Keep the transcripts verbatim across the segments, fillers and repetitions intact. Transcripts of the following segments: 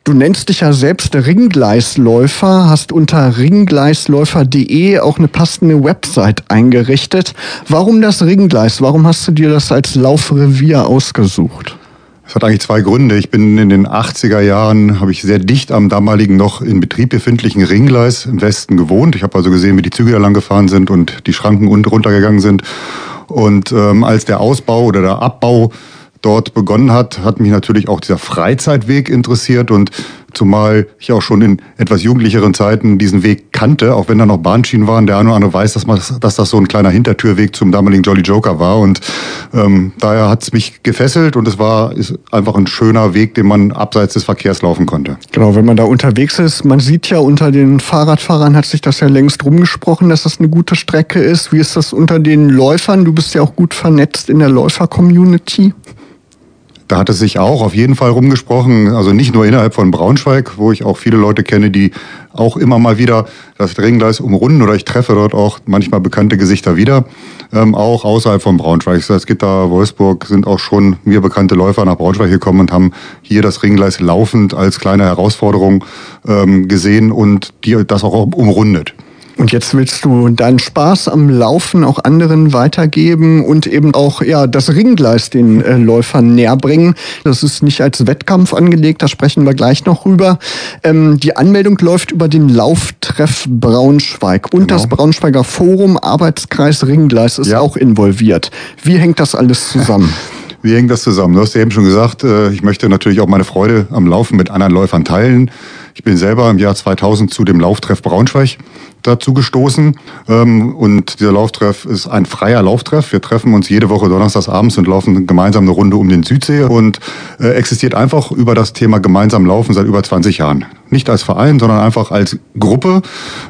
Du nennst dich ja selbst Ringgleisläufer, hast unter ringgleisläufer punkt de auch eine passende Website eingerichtet. Warum das Ringgleis? Warum hast du dir das als Laufrevier ausgesucht? Es hat eigentlich zwei Gründe. Ich bin in den achtziger Jahren, habe ich sehr dicht am damaligen noch in Betrieb befindlichen Ringgleis im Westen gewohnt. Ich habe also gesehen, wie die Züge da lang gefahren sind und die Schranken unten runtergegangen sind. Und ähm, als der Ausbau oder der Abbau dort begonnen hat, hat mich natürlich auch dieser Freizeitweg interessiert und zumal ich auch schon in etwas jugendlicheren Zeiten diesen Weg kannte, auch wenn da noch Bahnschienen waren. Der eine oder andere weiß, dass, man, dass das so ein kleiner Hintertürweg zum damaligen Jolly Joker war und ähm, daher hat es mich gefesselt und es war ist einfach ein schöner Weg, den man abseits des Verkehrs laufen konnte. Genau, wenn man da unterwegs ist, man sieht ja unter den Fahrradfahrern hat sich das ja längst rumgesprochen, dass das eine gute Strecke ist. Wie ist das unter den Läufern? Du bist ja auch gut vernetzt in der Läufer-Community. Da hat es sich auch auf jeden Fall rumgesprochen, also nicht nur innerhalb von Braunschweig, wo ich auch viele Leute kenne, die auch immer mal wieder das Ringgleis umrunden oder ich treffe dort auch manchmal bekannte Gesichter wieder, ähm, auch außerhalb von Braunschweig. Salzgitter, Wolfsburg sind auch schon mir bekannte Läufer nach Braunschweig gekommen und haben hier das Ringgleis laufend als kleine Herausforderung ähm, gesehen und die das auch umrundet. Und jetzt willst du deinen Spaß am Laufen auch anderen weitergeben und eben auch ja das Ringgleis den äh, Läufern näher bringen. Das ist nicht als Wettkampf angelegt, da sprechen wir gleich noch rüber. Ähm, die Anmeldung läuft über den Lauftreff Braunschweig und genau. Das Braunschweiger Forum Arbeitskreis Ringgleis ist ja auch involviert. Wie hängt das alles zusammen? Wie hängt das zusammen? Du hast ja eben schon gesagt, ich möchte natürlich auch meine Freude am Laufen mit anderen Läufern teilen. Ich bin selber im Jahr zweitausend zu dem Lauftreff Braunschweig dazu gestoßen. Und dieser Lauftreff ist ein freier Lauftreff. Wir treffen uns jede Woche donnerstags abends und laufen gemeinsam eine Runde um den Südsee und existiert einfach über das Thema gemeinsam laufen seit über zwanzig Jahren. Nicht als Verein, sondern einfach als Gruppe.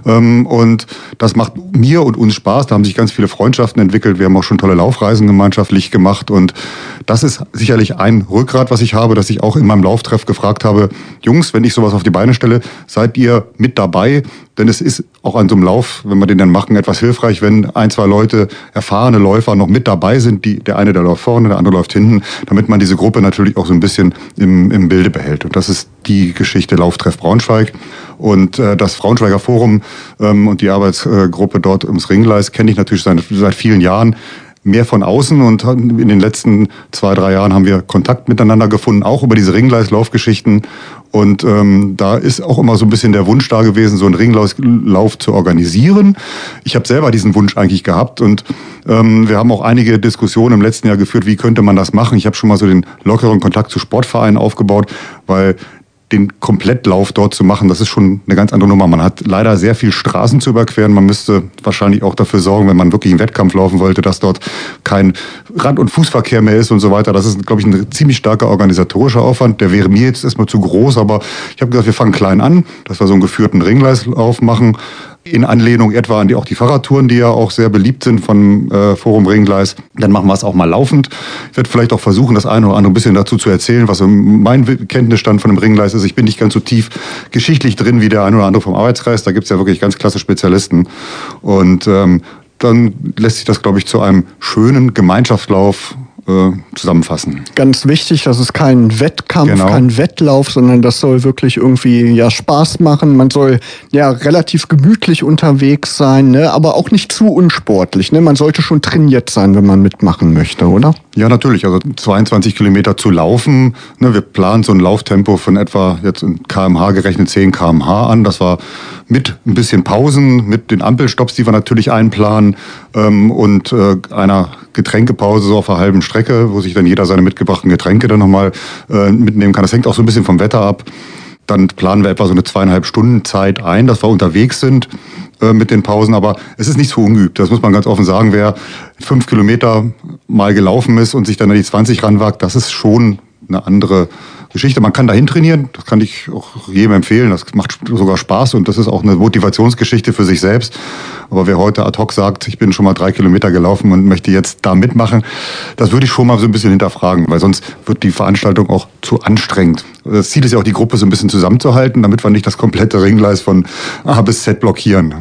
Und das macht mir und uns Spaß. Da haben sich ganz viele Freundschaften entwickelt. Wir haben auch schon tolle Laufreisen gemeinschaftlich gemacht. Und das ist sicherlich ein Rückgrat, was ich habe, dass ich auch in meinem Lauftreff gefragt habe, Jungs, wenn ich sowas auf die Beine stelle, seid ihr mit dabei? Denn es ist auch an so einem Lauf, wenn wir den dann machen, etwas hilfreich, wenn ein, zwei Leute, erfahrene Läufer noch mit dabei sind. Die, der eine, der läuft vorne, der andere läuft hinten, damit man diese Gruppe natürlich auch so ein bisschen im, im Bilde behält. Und das ist die Geschichte Lauftreff Braunschweig. Und äh, das Braunschweiger Forum ähm, und die Arbeitsgruppe dort ums Ringgleis kenne ich natürlich seit, seit vielen Jahren. Mehr von außen und in den letzten zwei, drei Jahren haben wir Kontakt miteinander gefunden, auch über diese Ringgleislaufgeschichten. Und ähm, da ist auch immer so ein bisschen der Wunsch da gewesen, so einen Ringlauf zu organisieren. Ich habe selber diesen Wunsch eigentlich gehabt und ähm, wir haben auch einige Diskussionen im letzten Jahr geführt, wie könnte man das machen. Ich habe schon mal so den lockeren Kontakt zu Sportvereinen aufgebaut, weil den Komplettlauf dort zu machen, das ist schon eine ganz andere Nummer. Man hat leider sehr viel Straßen zu überqueren. Man müsste wahrscheinlich auch dafür sorgen, wenn man wirklich einen Wettkampf laufen wollte, dass dort kein Rand- und Fußverkehr mehr ist und so weiter. Das ist, glaube ich, ein ziemlich starker organisatorischer Aufwand. Der wäre mir jetzt erstmal zu groß, aber ich habe gesagt, wir fangen klein an, dass wir so einen geführten Ringgleislauf machen. In Anlehnung etwa an die, auch die Fahrradtouren, die ja auch sehr beliebt sind von äh, Forum Ringgleis. Dann machen wir es auch mal laufend. Ich werde vielleicht auch versuchen, das eine oder andere ein bisschen dazu zu erzählen, was so mein Kenntnisstand von dem Ringgleis ist. Ich bin nicht ganz so tief geschichtlich drin wie der eine oder andere vom Arbeitskreis. Da gibt es ja wirklich ganz klasse Spezialisten. Und ähm, dann lässt sich das, glaube ich, zu einem schönen Gemeinschaftslauf zusammenfassen. Ganz wichtig, das ist kein Wettkampf, genau. Kein Wettlauf, sondern das soll wirklich irgendwie ja Spaß machen. Man soll ja relativ gemütlich unterwegs sein, ne? Aber auch nicht zu unsportlich. Ne? Man sollte schon trainiert sein, wenn man mitmachen möchte, oder? Ja, natürlich. Also zweiundzwanzig Kilometer zu laufen. Ne? Wir planen so ein Lauftempo von etwa jetzt in Kilometer pro Stunde gerechnet zehn Kilometer pro Stunde an. Das war mit ein bisschen Pausen, mit den Ampelstopps, die wir natürlich einplanen ähm, und äh, einer Getränkepause so auf einer halben Strecke, wo sich dann jeder seine mitgebrachten Getränke dann nochmal äh, mitnehmen kann. Das hängt auch so ein bisschen vom Wetter ab. Dann planen wir etwa so eine zweieinhalb Stunden Zeit ein, dass wir unterwegs sind äh, mit den Pausen. Aber es ist nicht so ungeübt. Das muss man ganz offen sagen. Wer fünf Kilometer mal gelaufen ist und sich dann an die zwanzig ranwagt, das ist schon eine andere Geschichte. Man kann dahin trainieren, das kann ich auch jedem empfehlen. Das macht sogar Spaß und das ist auch eine Motivationsgeschichte für sich selbst. Aber wer heute ad hoc sagt, ich bin schon mal drei Kilometer gelaufen und möchte jetzt da mitmachen, das würde ich schon mal so ein bisschen hinterfragen, weil sonst wird die Veranstaltung auch zu anstrengend. Das Ziel ist ja auch, die Gruppe so ein bisschen zusammenzuhalten, damit wir nicht das komplette Ringgleis von A bis Z blockieren.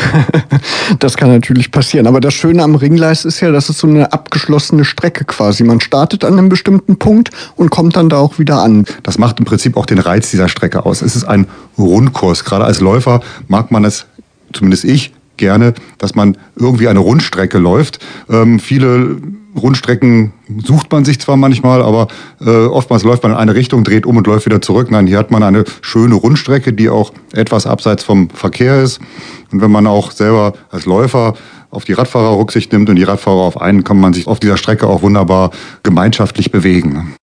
Das kann natürlich passieren. Aber das Schöne am Ringgleis ist ja, dass es so eine abgeschlossene Strecke quasi. Man startet an einem bestimmten Punkt und kommt dann da auch wieder an. Und das macht im Prinzip auch den Reiz dieser Strecke aus. Es ist ein Rundkurs. Gerade als Läufer mag man es, zumindest ich, gerne, dass man irgendwie eine Rundstrecke läuft. Ähm, viele Rundstrecken sucht man sich zwar manchmal, aber äh, oftmals läuft man in eine Richtung, dreht um und läuft wieder zurück. Nein, hier hat man eine schöne Rundstrecke, die auch etwas abseits vom Verkehr ist. Und wenn man auch selber als Läufer auf die Radfahrer Rücksicht nimmt und die Radfahrer auf einen, kann man sich auf dieser Strecke auch wunderbar gemeinschaftlich bewegen.